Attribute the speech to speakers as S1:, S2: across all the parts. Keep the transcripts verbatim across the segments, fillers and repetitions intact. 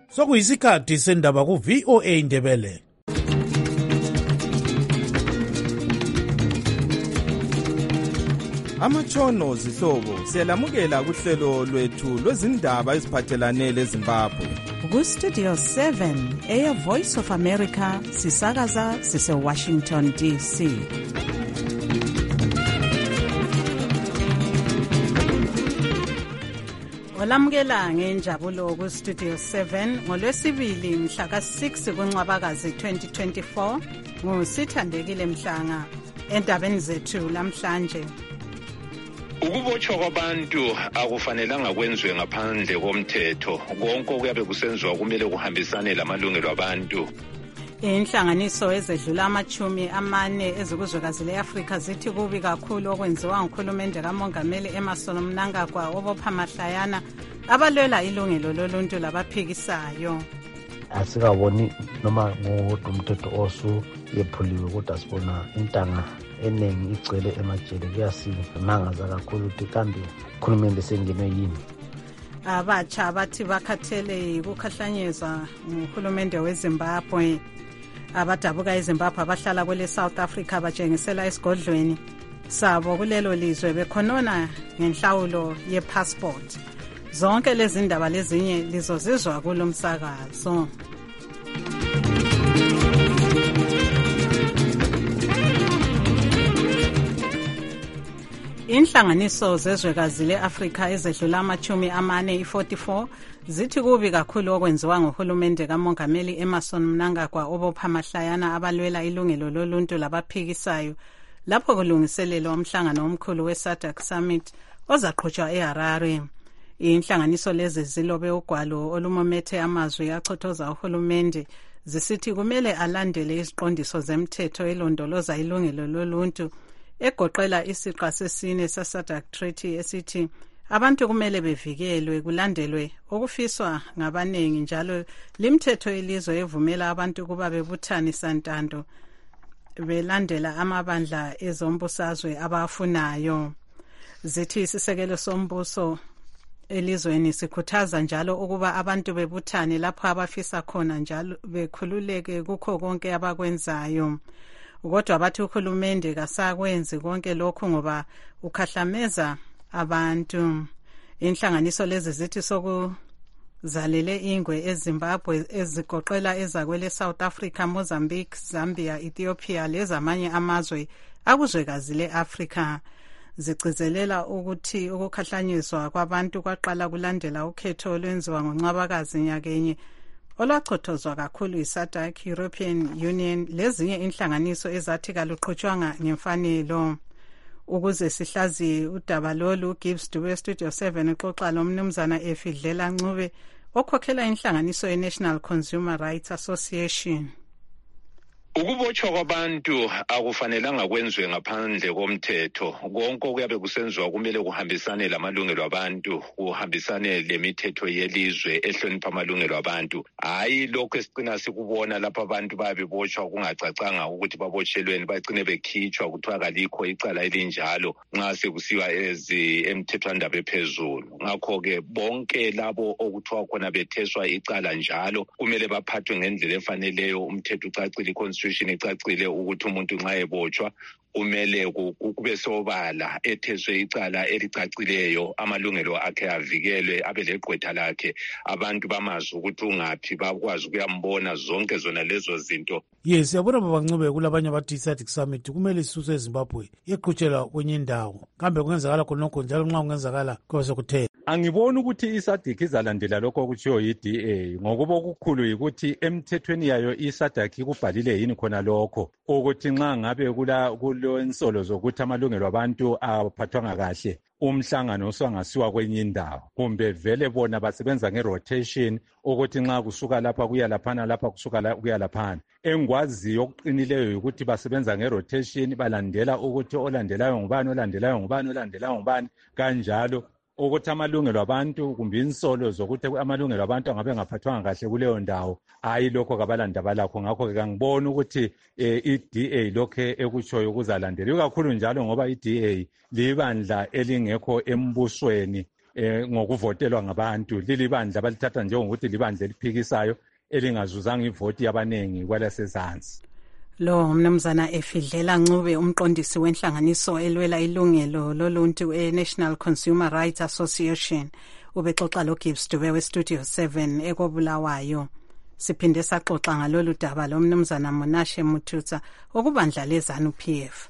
S1: sokuyisikhathi sendaba ku-V O A Ndebele.
S2: Amatshono zihlobo siyalamukela kuhlelo lwethu lwezindaba eziphathelane leZimbabwe.
S3: Ku-Studio seven, Air Voice of America, sisakaza sise-Washington D C. Olamukela ngenjabulo ku-Studio seven ngolwesibili mhla ka-six kuNcwabakazi twenty twenty-four nguSithandekile Mhlanga endabeni zethu lamhlanje.
S4: Ukubotshwa kwabantu akufanelanga kwenziwe ngaphandle komthetho. Konke okuyabe kusenziwa kumele kuhambisane lamalungelo abantu.
S3: Inhlanganiso ezedlula amachumi amane ezikuzwekazi le-Afrika zithi kubi kakhulu okwenziwa nguhulumende kamongameli Emmerson Mnangagwa obopha mahlayana abalwela ilungelo loluntu labaphikisayo.
S5: Asikaboni noma ngowodwa umthetho osu yephuliwe kodwa sibona intanga eningi igcwele emajele. Kuyasimangaza kakhulu ukuthi kambe ukhulumende sengenwe yini.
S3: Abatsha bathi bakhathele ukukhahlanyezwa nguhulumende weZimbabwe. Abadabuka eZimbabwe abahlala kwele South Africa batshengisela esigodlweni sabo kulelo lizwe bekhonona ngenhlawulo ye-passport. Zonke lezi ndaba lezinye lizozizwa kulo msakazo. Inhlanganiso zezwekazi le-Afrika ezedlula amachumi amane i-forty-four zithi kubi kakhulu okwenziwa nguhulumende kamongameli Emmerson Mnangagwa obopha mahlayana abalwela ilungelo loluntu labaphikisayo lapho kulungiselelwa umhlangano omkhulu we-SADC Summit ozaqhutshwa eHarare. Inhlanganiso lezi zilobe ugwalo olumomethe amazwi achothoza uhulumende zisithi kumele alandele iziqondiso zemthetho elondoloza ilungelo loluntu egoqela isiqa sesine se-SADC Treaty esithi abantu kumele bevikelwe kulandelwe okufiswa ngabanengi njalo limthetho elizwe evumela abantu kuba bebuthani santando belandela amabandla ezombusazwe abafunayo. Zithi isisekelo sombuso elizweni sikhuthaza njalo ukuba abantu bebuthane lapho abafisa khona njalo bekhululeke kukho konke abakwenzayo. Kodwa bathi uhulumende kasakwenzi konke lokhu ngoba ukhahlameza abantu. Inhlanganiso lezi zithi sokuzalele ingwe eZimbabwe ezigoqela ezakwele South Africa, Mozambique, Zambia, Ethiopia lezamanye amazwe akuzwekazi le-Afrika. Zigcizelela ukuthi ukukhahlanyezwa kwabantu kwaqala kulandela ukhetho olwenziwa ngoNcwabakazi nyakenye olwachothozwa kakhulu yi-SADC, European Union lezinye inhlanganiso ezathi kaluqhutshwanga ngemfanelo. Ukuze sihlaziye udaba lolu, Gibbs Dube Studio seven uxoxa lomnumzana Efidlela Ncube okhokhela inhlanganiso ye-National Consumer Rights Association.
S4: Ukubotshwa kwabantu akufanelanga kwenziwe ngaphandle komthetho. Konke okuyabe kusenziwa kumele kuhambisane lamalungelo abantu, kuhambisane lemithetho yelizwe ehlonipha amalungelo abantu. Hayi lokho esicina sikubona lapha abantu bayabebotshwa kungacacanga ukuthi babotshelweni bagcine bekhitshwa kuthiwa kalikho icala elinjalo nxa sekusiwa ezi emthethwandaba ephezulu. Ngakho-ke bonke labo okuthiwa khona betheswa icala njalo kumele baphathwe ngendlela efaneleyo. Umthetho ucacile, constitution icacile ukuthi umuntu nxa ebotshwa kumele kube sobala etheswe icala elicacileyo, amalungelo akhe avikelwe, abe leqwetha lakhe, abantu bamazi ukuthi ungaphi, bakwazi ukuyambona, zonke zona lezo zinto.
S1: Yes, yabona baba Ncube kulabanye abathi i-SADC Summit kumele isuswe eZimbabwe yeqhutshela kwenye indawo. Kambe kungenzakala khonokho njalo nxa kungenzakala kube sekutheni?
S6: Angiboni ukuthi i-SADC izalandela lokho okutshiwo yi-D A ngokuba okukhulu yikuthi emthethweni yayo i-SADC ikubhalile yini khona lokho ukuthi nxa ngabe kula kulensolo zokuthi amalungelo abantu aphathwanga kahle umhlangano usangasiwa kwenye indawo kumbe vele bona basebenza nge-rotation ukuthi nxa kusuka lapha kuya laphana lapha kusuka la kuya laphana. Engwaziyo okuqinileyo ukuthi basebenza nge-rotation, balandela ukuthi olandelayo ngubani olandelayo ngubani olandelayo ngubani kanjalo ukuthi amalungelo abantu kumbe insolo zokuthi amalungelo abantu angabe ngaphathwanga kahle kuleyo ndawo. Hayi lokho kabalanda balakho. Ngakho ke ngibona ukuthi i-D A lokho ekutshoyo kuzalandela kakhulu njalo ngoba i-D A libandla elingekho embusweni eh, ngokuvotelwa ngabantu. Lili bandla abalithatha njengokuthi libandla eliphikisayo elingazuzanga ivoti yabaningi kwalasezansi.
S3: Lo mnumzana Efidlela Ncube umqondisi wenhlanganiso elwela ilungelo loluntu e-National Consumer Rights Association ubexoxa lo Gibbs Dube we Studio seven ekobulawayo. Siphinde saxoxa ngalolu daba lo mnumzana Monashe Mututsa okubandla leZANU P F.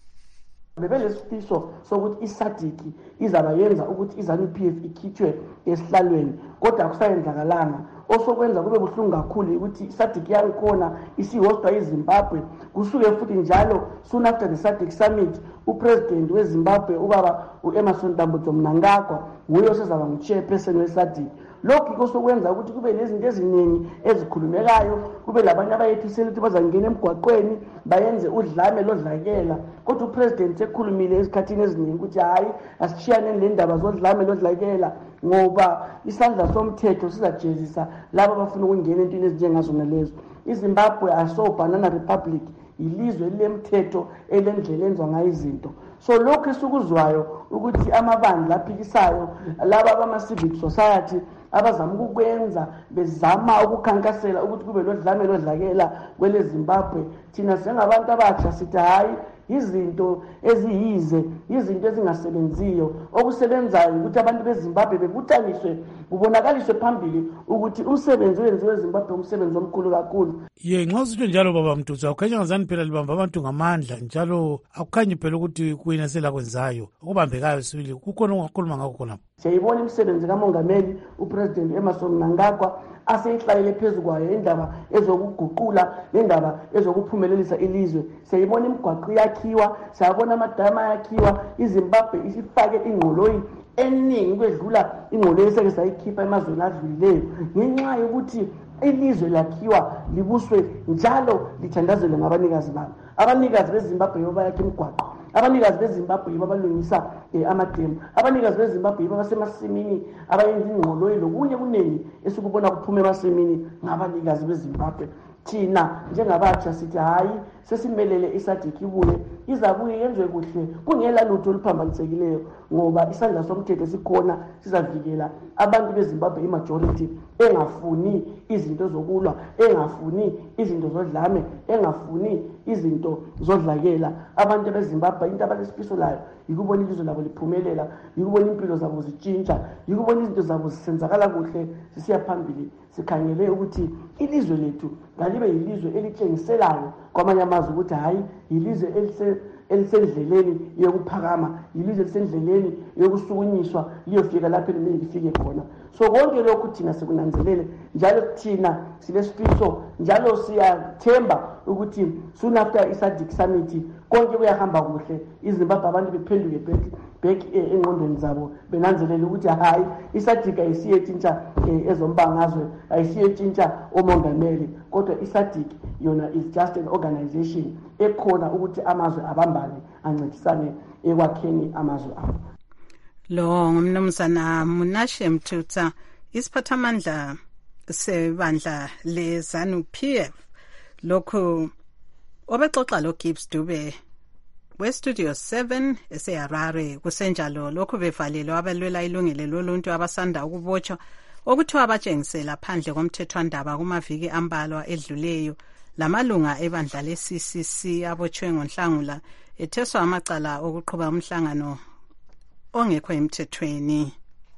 S7: Bebelesifiso sokuthi isadiki izaba yenza ukuthi iZANU P F ikhitshwe esihlalweni kodwa akusayenzakalanga. Osokwenza kube buhlungu kakhulu ukuthi isadiki yangikhona isihostwa eZimbabwe kusuke futhi njalo soon after the SADC summit upresident weZimbabwe ubaba uEmmerson Dambudzo Mnangagwa nguye osezaba nguchairperson weSADC. Lokho kosokwenza ukuthi kube lezinto eziningi ezikhulumekayo kube labanye abayethisela ukuthi bazangena emgwaqweni bayenze udlame lodlakela kodwa upresident sekhulumile esikhathini eziningi ukuthi hayi asishiyane lendaba zodlame lodlakela ngoba isandla somthetho sizajezisa laba abafuna ukungena entweni ezinjengazona lezo. iZimbabwe aso banana republic ilizwe lemthetho elendlela enziwa ngayo izinto. So lokho esukuzwayo ukuthi amabandla aphikisayo laba abama civic society abazama ukukwenza bezama ukukhankasela ukuthi kube lodlame lodlakela kwele Zimbabwe, thina sengabantu abatsha sithi hayi izinto eziyize izinto ezingasebenziyo okusebenzayo ukuthi abantu beZimbabwe bebutaniswe kubonakaliswe phambili ukuthi umsebenzi wenziwe eZimbabwe umsebenzi omkhulu kakhulu.
S1: Ye nxa usitsho njalo baba Mtutsa ukhanya ngazani phela libamba abantu ngamandla njalo akukhanyi phela ukuthi kuyina selakwenzayo okubambekayo sibili kukhona ongakhuluma ngakho khona.
S7: Siyayibona imisebenzi kamongameli upresident Emmerson Mnangagwa aseyihlalele phezulu kwayo indaba ezokuguqula indaba ezokuphumelelisa ilizwe. Siyayibona imigwaqo yakhiwa, siyabona amadama yakhiwa, iZimbabwe isifake ingqoloyi eningi kwedlula ingqoloyi eseke sayikhipha emazweni adlulileyo ngenxa yokuthi ilizwe lakhiwa libuswe njalo lithandazelwe ngabanikazi balo. Abanikazi beZimbabwe bayakha imigwaqo, abanikazi beZimbabwe babalungisa amademu, abanikazi beZimbabwe babasemasimini abayenza ingqoloyi lokunye kuningi esikubona kuphuma emasimini ngabanikazi beZimbabwe. Thina njengabatsha sithi hayi sesimelele isadiki ibuye izabuye yenziwe kuhle kungela lutho oluphambanisekileyo ngoba isandla somthetho sikhona sizavikela abantu beZimbabwe imajority engafuni izinto zokulwa, engafuni izinto zodlame, engafuni izinto zodlakela. Abantu beZimbabwe into abalesifiso layo yikubona ilizwe labo liphumelela, yikubona impilo zabo zitshintsha, yikubona izinto zabo zisenzakala kuhle sisiya phambili. Sikhangele ukuthi ilizwe lethu ngalibe yilizwe elitshengiselayo kwamanye amazwe ukuthi hayi yilizwe elisendleleni yokuphakama, yilizwe elisendleleni yokusukunyiswa liyofika lapho elimele lifike khona. So konke lokhu thina sikunanzelele njalo thina silesifiso njalo siyathemba ukuthi soon after iSADC summit konke kuyahamba kuhle, iZimbabwe abantu bephenduke back back engqondweni zabo benanzelele ukuthi hayi iSADC ayisiyentsha ezombangazwe, ayisiyentsha omongameli kodwa iSADC yona is just an organization ekhona ukuthi amazwe abambane ancedisane ekwakheni amazwe abo.
S3: Lo ngumnumzana Monashe Mututsa isiphathamandla sebandla leZANU P F lokho obexoxa lo Gibbs Dube we Studio seven eseHarare kusenjalo lokho bevalelwe abalwela ilungelo loluntu abasanda ukubotshwa okuthiwa abatshengisela phandle komthethwandaba kumaviki ambalwa edluleyo lamalunga ebandla le-C C C abotshwe ngoNhlangula etheswa amacala okuqhuba umhlangano ongekho emthethweni.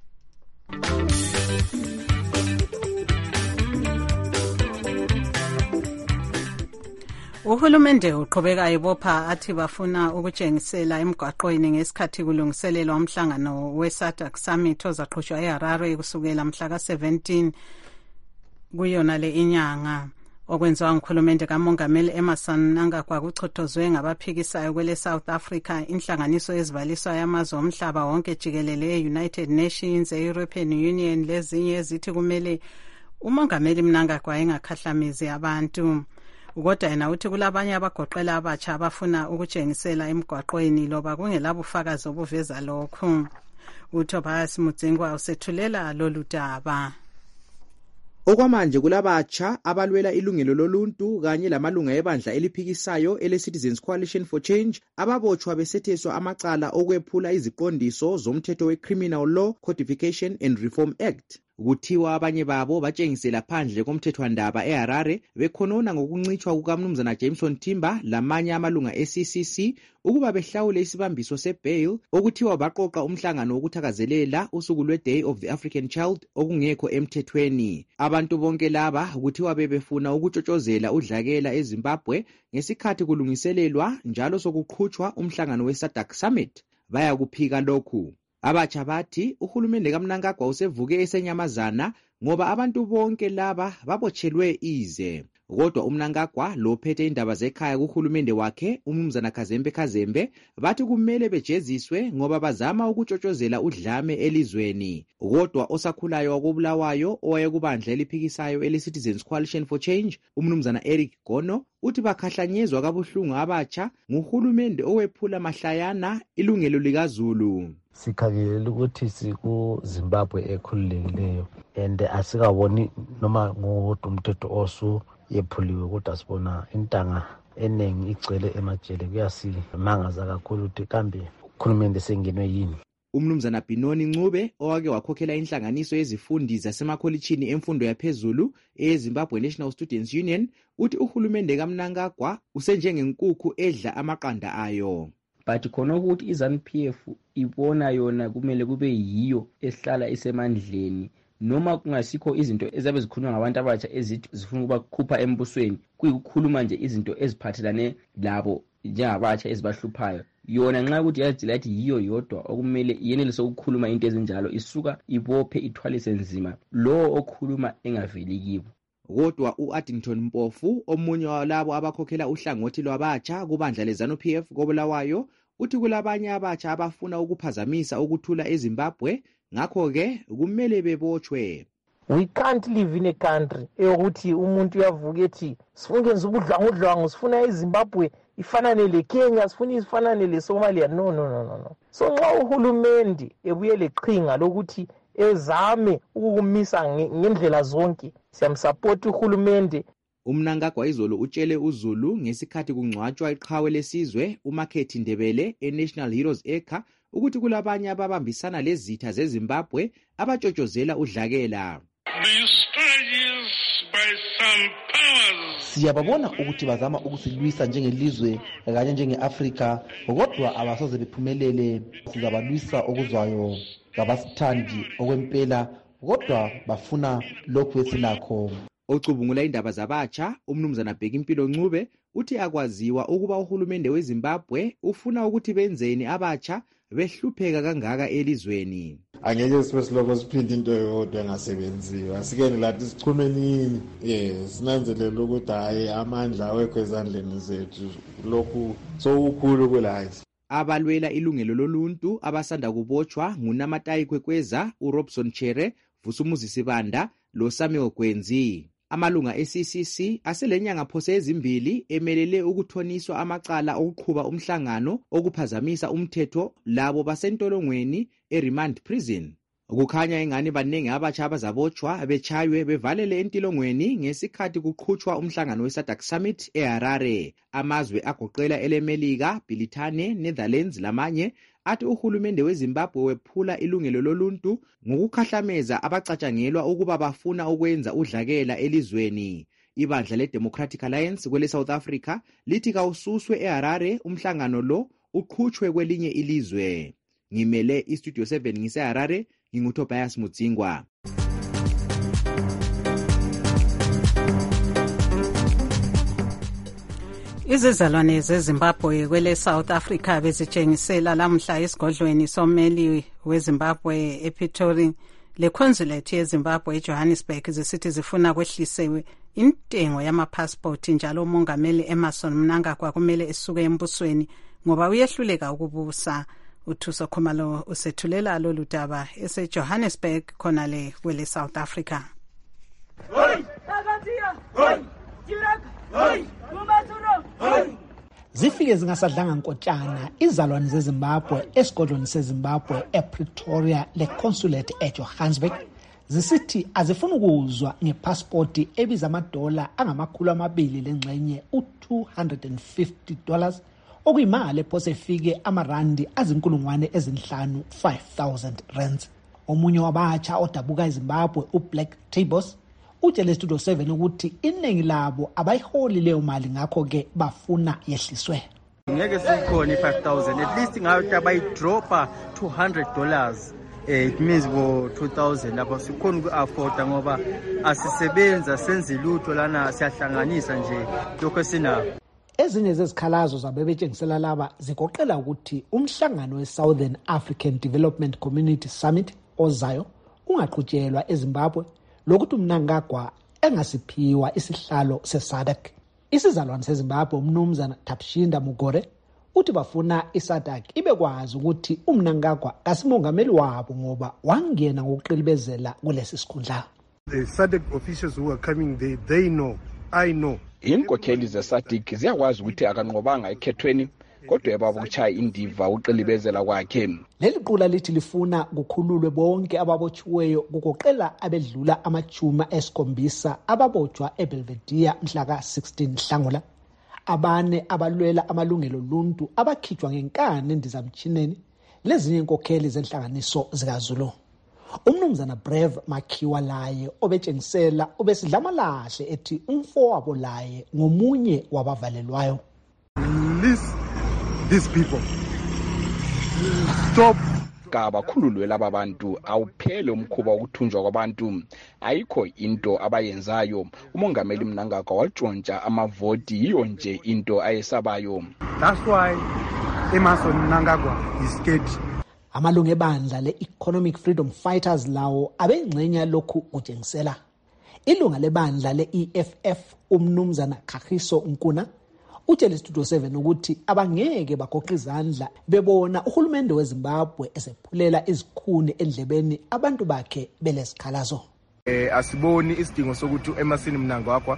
S3: Uhulumende uqhubeka ibopha athi bafuna ukutshengisela emgwaqweni ngesikhathi kulungiselelwa umhlangano we-SADC summit ozaqhutshwa eHarare kusukela mhla ka seventeen kuyona le inyanga. Okwenziwa nguhulumende kamongameli Emmerson Mnangagwa kuchothozwe ngabaphikisayo kwele South Africa inhlanganiso ezivaliswa yamazwe omhlaba wonke jikelele e-United Nations, e-European Union lezinye ezithi kumele umongameli Mnangagwa engakhahlamezi abantu. Kodwa yena uthi kulabanye abagoqela abatsha abafuna ukutshengisela emgwaqweni loba kungelabufakazi obuveza lokho. uTobias Mudzingwa usethulela lolu daba.
S8: Okwamanje kulabatsha abalwela ilungelo loluntu kanye lamalunga ebandla eliphikisayo ele-Citizens Coalition for Change ababotshwa besetheswa amacala okwephula iziqondiso zomthetho we-Criminal Law Codification and Reform Act. Kuthiwa abanye babo batshengisela phandle komthethwandaba eHarare bekhonona ngokuncitshwa kukaMnumzana Jameson Timber lamanye amalunga e-C C C ukuba behlawule isibambiso se-bail okuthiwa baqoqa umhlangano wokuthakazelela usuku lwe-Day of the African Child okungekho emthethweni. Abantu bonke laba kuthiwa bebefuna ukutshotshozela udlakela eZimbabwe ngesikhathi kulungiselelwa njalo sokuqhutshwa umhlangano we-SADC Summit. Baya kuphika lokhu. Abatsha bathi uhulumende kaMnangagwa usevuke esenyamazana ngoba abantu bonke laba babotshelwe ize. Kodwa uMnangagwa lophethe indaba zekhaya kuhulumende wakhe uMnumzana Kazembe Kazembe bathi kumele bejeziswe ngoba bazama ukutshotshozela udlame elizweni. Kodwa osakhulayo wakobulawayo owayekubandla eliphikisayo ele-Citizens Coalition for Change uMnumzana Eric Gono uthi bakhahlanyezwa kabuhlungu abatsha nguhulumende owephula mahlayana ilungelo likaZulu.
S5: Sikhangelela ukuthi sikuZimbabwe ekhululekileyo and asikaboni noma ngodwa umthetho osu yephuliwe kodwa sibona intanga eningi igcwele emajele kuyasimangaza kakhulu ukuthi kambe ukhulumende sengenwe yini.
S8: Umnumzana Binoni Ncube owake wakhokhela inhlanganiso yezifundi zasemakholitshini emfundo yaphezulu eZimbabwe National Students Union uthi uhulumende kaMnangagwa usenjengenkukhu edla amaqanda ayo.
S9: But khona ukuthi iZANU P F ibona yona kumele kube yiyo esihlala isemandleni noma kungasikho izinto ezabe zikhulunywa ngabantu abatsha ezithi zifuna ukuba kukhupha embusweni kuyikukhuluma nje izinto eziphathelane labo njengabatsha ezibahluphayo. Yona nxa ukuthi yazila yathi yiyo yodwa okumele yenelise ukukhuluma into ezinjalo isuka ibophe ithwalise nzima lo okhuluma engaveli kibo.
S8: Kodwa u-Addington Mpofu omunye walabo abakhokhela uhlangothi lwabatsha kubandla leZANU P F kobulawayo uthi kulabanye abatsha abafuna ukuphazamisa ukuthula eZimbabwe ngakho-ke kumele bebotshwe.
S10: We can't live in a country eyokuthi umuntu uyavuka ethi sifuna ukwenza ubudlwangudlwangu sifuna iZimbabwe ifanane leKenya sifuna ifanane leSomalia. No no no no no. So nxa uhulumende ebuye leqhinga lokuthi ezame ukukumisa ngendlela zonke siyamsupport uhulumende.
S8: UMnangagwa izolo utshele uZulu ngesikhathi kungcwatshwa iqhawe lesizwe uMakhethi Ndebele eNational Heroes Acre ukuthi kulabanye ababambisana lezitha zeZimbabwe abatshotshozela udlakela.
S11: Siyababona ukuthi bazama ukusilwisa njengelizwe kanye njengeAfrika kodwa abasoze bephumelele. Sizabalwisa okuzwayo ngabasithandi okwempela kodwa bafuna lokhu esinakho.
S8: Ocubungula indaba zabatsha uMnumzana Bhekimpilo Ncube uthi akwaziwa ukuba uhulumende weZimbabwe ufuna ukuthi benzeni abatsha behlupheka kangaka elizweni.
S12: Angeke sibe siloko siphinde into yodwa engasebenziyo. Asikeni lathi sichumeni yes sinanzelela ukuthi hayi amandla awekho ezandleni zethu lokhu sokukhulu kwelazi.
S8: Abalwela ilungelo loluntu abasanda kubotshwa nguNamatayi Kwekweza, uRobson Chere, Vusumuzi Sibanda loSamuel Gwenzi. Amalunga e-C C C aselenyanga phose ezimbili emelele ukuthoniswa amacala okuqhuba umhlangano okuphazamisa umthetho labo basentolongweni eRemand Prison. Kukhanya engani banenge abatsha abazabotshwa bechaywe bevalele entilongweni ngesikhathi kuqhutshwa umhlangano we-SADC Summit eHarare. Amazwe agoqela eleMelika, Britane, Netherlands lamanye athi uhulumende weZimbabwe wephula ilungelo loluntu ngokukhahlameza abacatshangelwa ukuba bafuna ukwenza udlakela elizweni. Ibandla leDemocratic Alliance kwele South Africa lithi kawususwe eHarare umhlangano lo uqhutshwe kwelinye ilizwe. Ngimele iStudio seven ngiseHarare, nginguTobias Mudzingwa.
S3: Izizalwane zeZimbabwe kwele South Africa bezitshengisela lamhla esigodlweni sommeli weZimbabwe ePretoria leconsulate yeZimbabwe eJohannesburg zisithi zifuna kwehlisewe intengo yamapassport njalo umongameli Emmerson Mnangagwa kumele esuke embusweni ngoba uyehluleka ukubusa. Uthuso Khumalo usethulela lolu daba eseJohannesburg khona le kwele South Africa.
S13: Zifike zingasadlanga nkotshana izalwane zeZimbabwe esigodlweni seZimbabwe ePretoria leconsulate eJohannesburg zisithi azifuna ukuzwa ngepassport ebiza amadola angamakhulu amabili lengxenye u-two hundred fifty dollars okuyimali ephose ifike amarandi azinkulungwane ezinhlanu five thousand rands. Omunye wabatsha odabuka eZimbabwe uBlack Tabos utshele Studio seven ukuthi iningi labo abayiholi leyo mali ngakho ke bafuna yehliswe.
S14: Ngeke sikhona i-five thousand at least ngathi abayidropa two hundred dollars. Eh, it means go two thousand lapho sikhona uku-afforda ngoba asisebenza senze lutho lana siyahlanganisa nje lokho esinako.
S13: Ezinye zezikhalazo zabebetshengisela laba zigoqela ukuthi umhlangano we-Southern African Development Community Summit ozayo ungaqhutshelwa eZimbabwe lokuthi uMnangagwa engasiphiwa isihlalo se-S A D C. Isizalwane seZimbabwe umnumzana Thabishinda Mugore uthi bafuna i-S A D C ibekwazi ukuthi uMnangagwa kasimongameli wabo ngoba wangena ngokuqilibezela kulesi sikhundla.
S15: The S A D C officials who are coming they, they know, I know.
S16: Inkokheli ze-S A D C ziyakwazi ukuthi akanqobanga ekhethweni kodwa ebabotshaya indiva uqilibezela kwakhe.
S13: Leli qula lithi lifuna kukhululwe bonke ababotshiweyo kugoqela abedlula amajuma esikhombisa ababotshwa eBelvedere mhla ka sixteen Nhlangula, abane abalwela amalungelo oluntu abakhitshwa ngenkani endizamtshineni lezinye inkokheli zenhlanganiso zikaZulu. Umnumzana Brave Makhiwa laye obetshengisela obesidlamalahle ethi umfowabo laye ngomunye wabavalelwayo.
S15: Release these people. Stop.
S16: Kabakhululwe laba bantu awuphele umkhuba wokuthunjwa kwabantu. Ayikho into abayenzayo. Umongameli Mnangagwa watshontsha amavoti yiyo nje into ayesabayo.
S15: That's why Emmerson Mnangagwa is scared.
S13: Amalungu ebandla le-Economic Freedom Fighters lawo abengxenya lokhu kutshengisela. Ilunga lebandla le-E F F umnumzana Kagiso Nkuna utshele Studio seven ukuthi abangeke bagoqa izandla bebona uhulumende weZimbabwe esephulela izikhuni endlebeni abantu bakhe belesikhalazo.
S15: Eh asiboni isidingo sokuthi eMasini Mnangagwa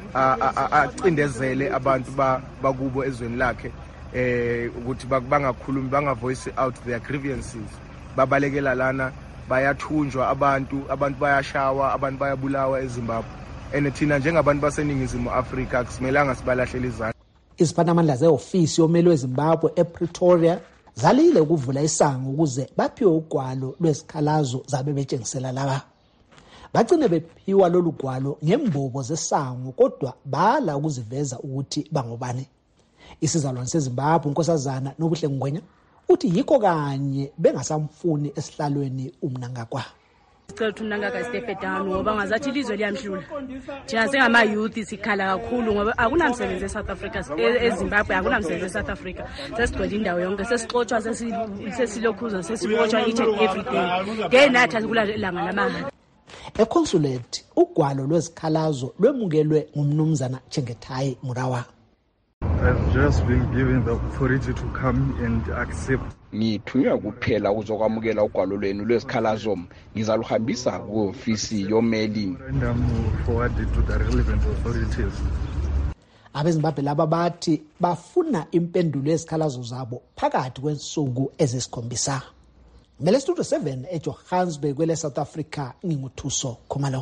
S15: acindezele abantu bakubo ezweni lakhe eh ukuthi bangakhulumi bangavoice out their grievances. Babalekela lana bayathunjwa abantu abantu bayashawa abantu bayabulawa eZimbabwe. And thina njengabantu baseningizimu Afrika kusimelanga sibalahlela izandla.
S13: Iziphathamandla ze-ofisi yomeli weZimbabwe ePretoria zalile ukuvula isango ukuze baphiwe ugwalo lwesikhalazo zabebetshengisela laba. Bagcine bephiwa lolu gwalo ngembobo zesango kodwa bala ukuziveza ukuthi bangobani. Isizalwane seZimbabwe uNkosazana Nobuhle Ngwenya uthi yikho kanye bengasamfuni esihlalweni uMnangagwa.
S17: Sicela ukuthi uMnangagwa istepe down ngoba ngazathi ilizwe liyamhlula. Thina sengama youth sikhala kakhulu ngoba akunamsebenzi eSouth Africa eZimbabwe akunamsebenzi eSouth Africa. Sesigcwele indawo yonke sesixoxwa sesilokhuza sesibotshwa each and every day. Day night asikulanga lamanga.
S13: Econsulate ugwalo lwezikhalazo lwemukelwe ngumnumzana Chengetai Murawa.
S18: I've just been given the authority to come and accept.
S16: Ngithunywa kuphela ukuzokwamukela ugwalo lwenu lwesikhalazo. Ngizaluhambisa ku-ofisi yomeli.
S18: Forwarded to the relevant authorities.
S13: AbeZimbabwe laba bathi bafuna impendulo yezikhalazo zabo phakathi kwensuku ezisikhombisa. Mele Studio seven eJohannesburg kwele South Africa nginguthuso Khumalo.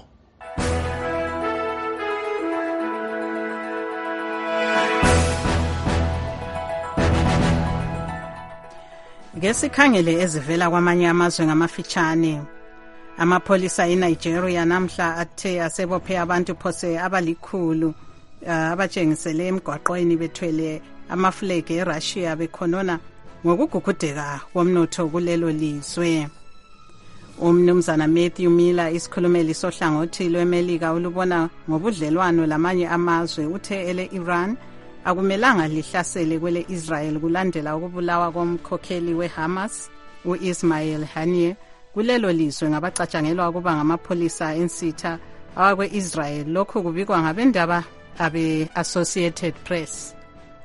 S3: Ngesikhangele ezivela kwamanye amazwe ngamafitshane, amapholisa eNigeria namhla athe asebophe abantu phose abalikhulu abatshengisele emgwaqweni bethwele amaflegi eRussia bekhonona ngokugugudeka komnotho kulelo lizwe. Umnumzana Matthew Miller isikhulumeli sohlangothi lweMelika olubona ngobudlelwano lamanye amazwe uthe ele Iran akumelanga lihlasele kwele Israel kulandela ukubulawa komkhokheli weHamas uIsmail Haniyeh kulelo lizwe ngabacatshangelwa ukuba ngamapholisa ensitha awakwe-Israel. Lokhu kubikwa ngabendaba abe-Associated Press.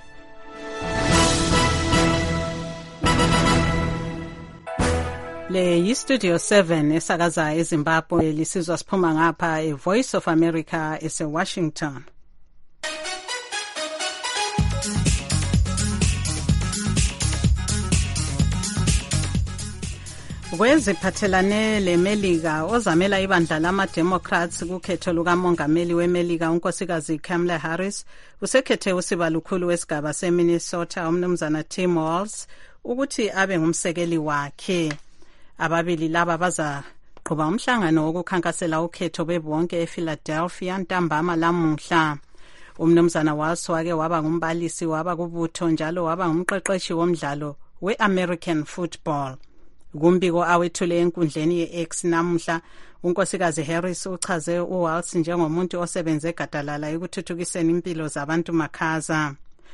S3: Le yi-Studio seven esakaza eZimbabwe lisizwa siphuma ngapha e-Voice of America ese-Washington. Kweziphathelane leMelika ozamela ibandla lama-Democrats kukhetho lukamongameli weMelika unkosikazi Kamala Harris usekhethe usiba lukhulu wesigaba seMinnesota umnumzana Tim Walz ukuthi abe ngumsekeli wakhe. Ababili laba bazaqhuba umhlangano wokukhankasela ukhetho bebonke ePhiladelphia ntambama lamuhla. Umnumzana Walz wake waba ngumbalisi waba kubutho njalo waba ngumqeqeshi womdlalo we-American football. Kumbiko awethule enkundleni ye-X namuhla, unkosikazi Harris uchaze uWalz njengomuntu osebenze gadalala ekuthuthukiseni impilo zabantu makhaza.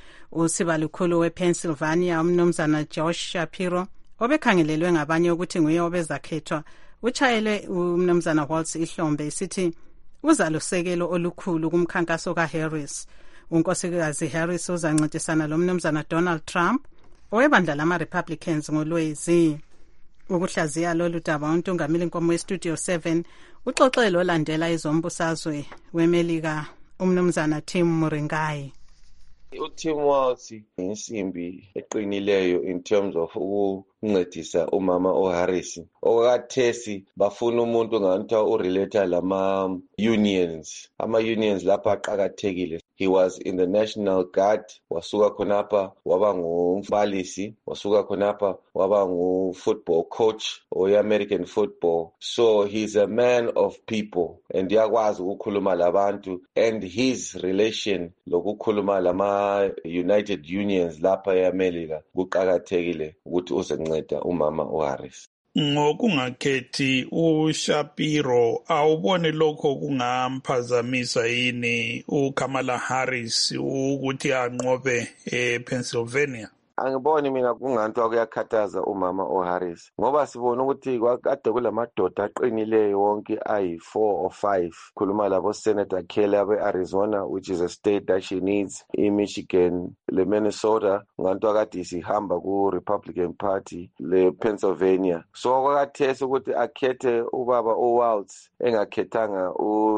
S3: Usiba lukhulu wePennsylvania umnumzana Josh Shapiro obekhangelelwe ngabanye ukuthi nguye obezakhethwa uchayele umnumzana Walz ihlombe isithi uzalusekelo olukhulu kumkhankaso kaHarris. Unkosikazi Harris uzancintisana lo mnumzana Donald Trump owebandla lama-Republicans ngoLwezi. Ukuhlaziya lolu daba untungameli nkomo weStudio seven uxoxelo olandela izombusazwe weMelika umnumzana Tim Muringai.
S19: uTim Walz insimbi eqinileyo in terms of ukuncedisa umama oHarris. Okwathesi bafuna umuntu nganthi urelate lama unions. Ama unions lapha aqhakathekile. He was in the National Guard, wasuka khonapha waba ngumbalisi, wasuka khonapha waba ngu-football coach oye-American football. So he's a man of people and yakwazi ukukhuluma labantu, and his relation lokukhuluma lama United Unions lapha eAmerica kuqhakathekile ukuthi uzenceda umama oHarris.
S20: Ngokungakhethi uShapiro awubone lokho kungamphazamisa yini uKamala Harris ukuthi anqobe ePennsylvania?
S19: Angiboni mina kunganti akuyakhathaza umama oHarris ngoba sibona ukuthi kwakade kulamadoda aqinileyo wonke ayi four or five. Khuluma labo Senator Kelly abe-Arizona, which is a state that she needs, i-Michigan, le Minnesota nganti akade isihamba ku-Republican Party, le Pennsylvania. So kwakathesa ukuthi akhethe ubaba oWalz engakhethanga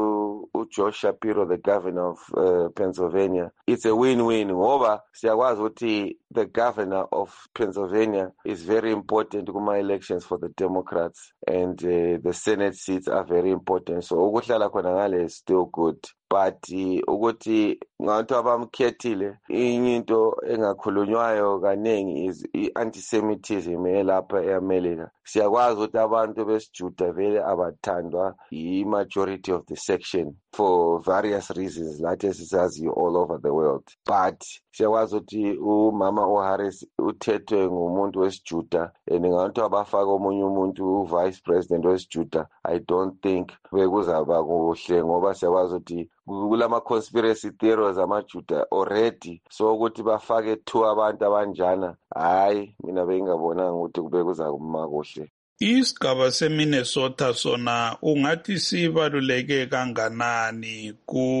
S19: uJosh Shapiro, the governor of uh, Pennsylvania. It's a win-win ngoba siyakwazi ukuthi the governor of Pennsylvania is very important kuma elections for the Democrats, and uh, the Senate seats are very important. So ukuhlala khona ngale is still good. But ukuthi ngabantu abamkhethile into engakhulunywayo kanengi is i-antisemitism elapha eAmerica. Siyakwazi ukuthi abantu besijuda vele abathandwa i-majority of the section for various reasons lathi sisazi all over the world. But siyakwazi ukuthi umama oHarris uthethwe ngumuntu wesijuda and ngabantu abafaka omunye umuntu vice president wesijuda. I don't think bekuzaba kuhle ngoba siyakwazi ukuthi kulama conspiracy theories amajuda already, so ukuthi bafake two abantu abanjana hayi mina bengabonanga ukuthi kube kuzakuma kuhle.
S20: Isigaba seMinnesota sona ungathi sibaluleke kanganani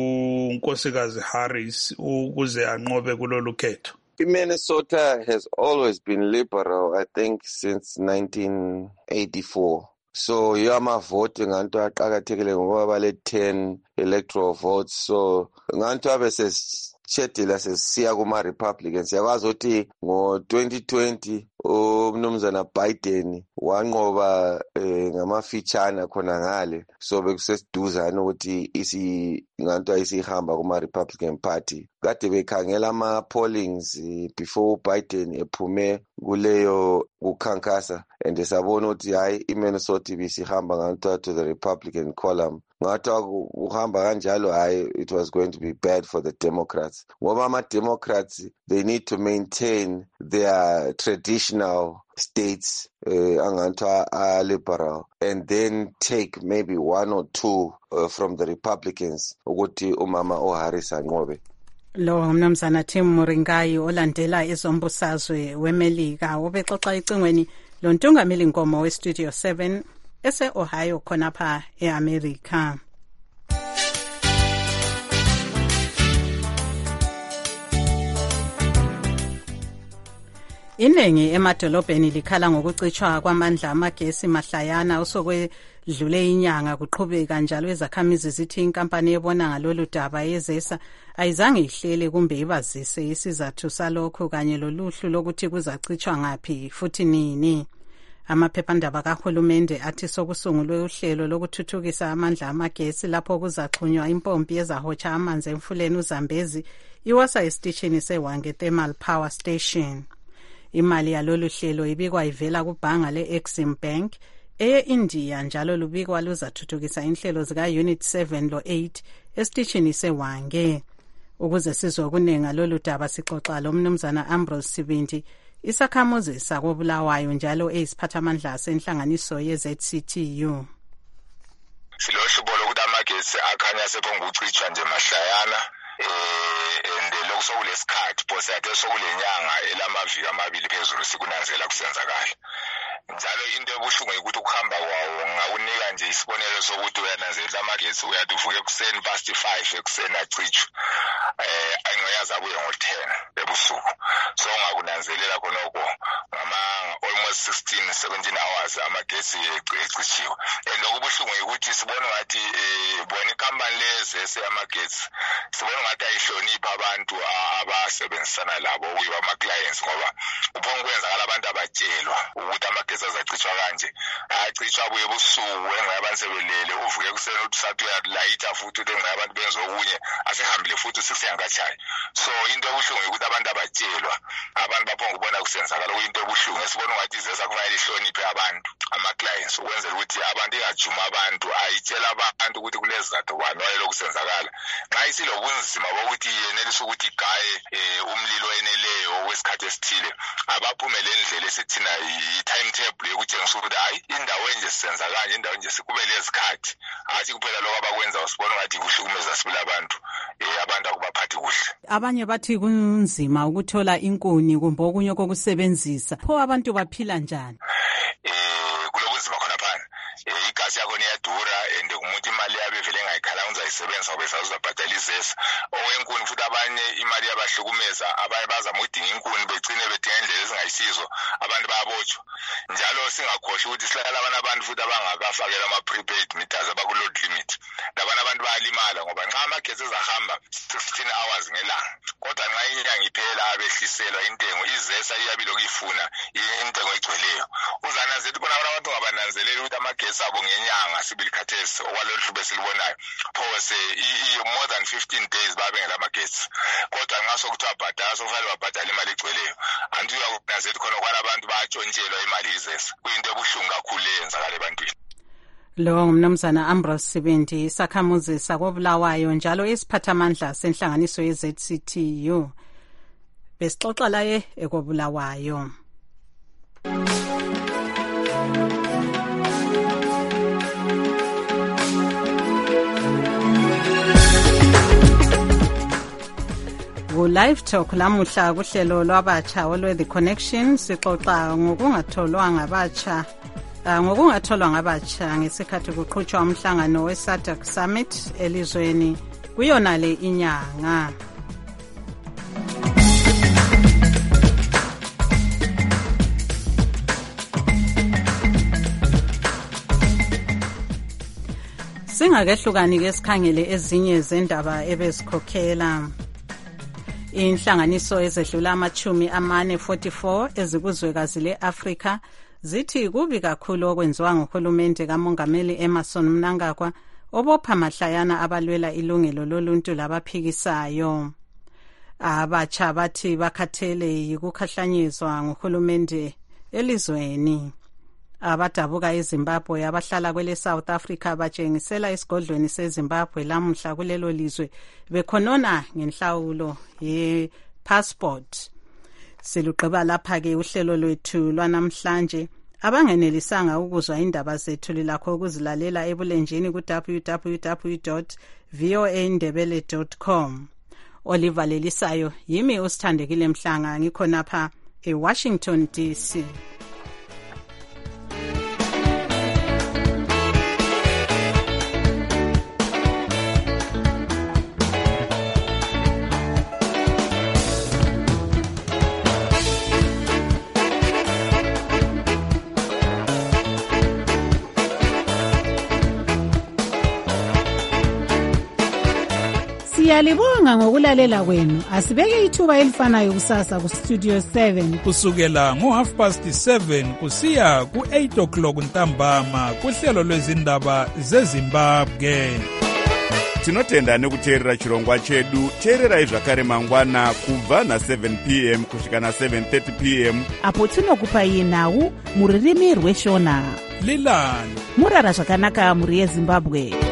S20: kunkosikazi Harris ukuze anqobe kulolu khetho?
S19: Minnesota has always been liberal, I think, since nineteen eighty-four. So yama vote nganto aqhakathekile ngoba bale ten electoral votes. So nganto abe sesishedila sesiya kuma Republicans. Siyakwazi ukuthi ngo twenty twenty umnumzana Biden wanqoba eh, ngamafitshana khona ngale. So bekusesiduzana ukuthi isi nganto ayisihamba kuma Republican Party. Kade bekhangela ama pollings uh, before Biden ephume kuleyo kukhankasa, and sabona ukuthi hayi iMinnesota ibisihamba nganto to the Republican column. Ngathi uhamba kanjalo hayi it was going to be bad for the Democrats. Ngoba ama Democrats, they need to maintain their traditional states uh, anganto are liberal, and then take maybe one or two uh, from the Republicans ukuthi umama oHarris anqobe.
S3: Lo mnumzana Tim Muringai olandela izombusazwe weMelika ubexoxa icingweni lo ntungameli nkomo weStudio seven ese Ohio khonapha eAmerica. Iningi emadolobheni likhala ngokucitshwa kwamandla amagesi mahlayana osokwedlule inyanga kuqhubeka njalo izakhamizi zithi inkampani ebona ngalolu daba yezesa ayizange ihlele kumbe ibazise isizathu salokho kanye loluhlu lokuthi kuzacitshwa ngapi futhi nini. Amaphephandaba kahulumende athi sokusungulwe uhlelo lokuthuthukisa amandla amagesi lapho kuzaxhunywa impompi ezahotsha amanzi emfuleni uZambezi iwasa esitishini seWange Thermal Power Station. Imali yalolu hlelo ibikwa ivela kubhanga le-Exim Bank eye-India njalo lubikwa luzathuthukisa inhlelo zika-Unit seven lo eight esitishini seWange. Ukuze sizwe okunengi lolu daba sixoxa lo mnumzana Ambrose Sibindi, isakhamuzi sakobulawayo njalo eyisiphathamandla senhlanganiso ye-Z C T U.
S21: Silohlubo lokuthi amagesi akhanya sephongucitshwa nje mahlayana eh ende lokusokulesikhathi phose ade sokulenyanga elamaviki amabili phezulu sikunanzela kusenzakala. Njalo into ebuhlungu ukuthi ukuhamba kwawo ngakunika nje isibonelo sokuthi uyananzelela amagesi uyathi uvuke kuseni past five ekuseni acitshwe eh ayingayazi abuye ngo ten ebusuku. So ngakunanzelela khonoko ngama almost sixteen seventeen hours amagesi ecitshiwe. And okubuhlungu ukuthi sibona ngathi eh bona ikhampani lezi eseyamagesi sibona ngathi ayihlonipha abantu abasebenzisana labo kuyiba ama clients ngoba uphonga kwenzakala abantu abatshelwa ukuthi amagesi azacitshwa kanje acitshwa buye ebusuku engayabantu sebelele uvuke kuseni uthi sathi uyalayitha futhi uthi engayabantu benza okunye asehambile futhi six yangachayi. So into ebuhlungu ukuthi abantu abatshelwa abantu baphonga ukubona kusenzakala kuyinto ebuhlungu esibona ngathi izesa kufanele ihloniphe abantu ama clients ukwenzela ukuthi abantu ingajuma abantu ayitshela abantu ukuthi kulezizathu bani wayelo kusenzakala. Xa isilobunzima bokuthi yenelisa ukuthi igaye umlilo eneleyo wesikhathi esithile abaphumele endlela esithina i-timetable yokutshengisa ukuthi hayi indawo enje sisenza kanje indawo enje sikube lezikhathi athi kuphela lokho abakwenza usibona ngathi kuhlukumeza sibila abantu abantu akubaphathi kuhle.
S3: Abanye bathi kunzima ukuthola inkuni kumbe okunye kokusebenzisa pho abantu baphila njani?
S21: Eh kulobunzima khona phana igasi yakho iyadura and umuntu imali yabe vele engayikhala uzayisebenzisa ngoba esazobhadala izesa. Okwenkuni futhi abanye imali yabahlukumeza abaye bazama ukudinga inkuni begcine bedinga indlela ezingayisizo abantu bayabotshwa. Njalo singakhohlwa ukuthi sihlala abanye abantu futhi abangakafakela ama prepaid meters abaku-load limit. Labana abantu bayalimala ngoba nxa amagesi ezahamba fifteen hours ngelanga kodwa nxa inyanga iphela abehliselwa intengo izesa iyabilo kuyifuna intengo egcweleyo. Uzananzela bona abantu ngabananzelela ukuthi amagesi abo ngenyanga sibili khathesi okwalolu hlubo esilibonayo phose more than fifteen days babengela amagesi kodwa nxa sokuthiwa bhadala sokufanele babhadala imali egcweleyo anti uyakunanzela khona kwalabantu bayatshontshelwa imali izesa kuyinto ebuhlungu kakhulu eyenzakala ebantwini.
S3: Lo ngumnumzana Ambrose Sibindi, isakhamuzi sakobulawayo njalo isiphathamandla senhlanganiso ye-Z C T U. Besixoxa laye ekobulawayo. Live Talk lamuhla kuhlelo lwabatsha olwe The Connection sixoxa ngokungatholwa ngabatsha ngokungatholwa ngabatsha ngesikhathi kuqhutshwa umhlangano we-S A D C Summit elizweni kuyona le inyanga. Singakehlukani ke sikhangele ezinye zendaba ebezikhokhela. Inhlanganiso ezedlula amachumi amane forty-four ezikuzwekazi le-Afrika zithi kubi kakhulu okwenziwa nguhulumende kamongameli Emmerson Mnangagwa obopha mahlayana abalwela ilungelo loluntu labaphikisayo. Abatsha bathi bakhathele yikukhahlanyezwa nguhulumende elizweni. Abadabuka eZimbabwe abahlala kwele South Africa batshengisela esigodlweni seZimbabwe lamuhla kulelo lizwe bekhonona ngenhlawulo ye passport. Siluqeba lapha ke uhlelo lwethu lwanamhlanje. Abangenelisanga ukuzwa indaba zethu lilakho ukuzilalela ebulenjini ku w w w dot voa ndebele dot com. Oliver Lelisayo yimi usithandekile Mhlanga ngikhonapha eWashington D C. Siyalibonga ngokulalela kwenu. Asibeke ithuba elifanayo kusasa ku Studio seven
S20: kusukela ngo half past seven kusiya ku eight o'clock ntambama kuhlelo lwezindaba zeZimbabwe.
S2: Tinotenda nekuteerera chirongwa chedu. Teererai zvakare mangwana kubva na seven p m kusvika na seven thirty p m
S22: apo tinokupai nhau muririmi rweshona.
S20: Lilani
S22: murara zvakanaka muri yeZimbabwe.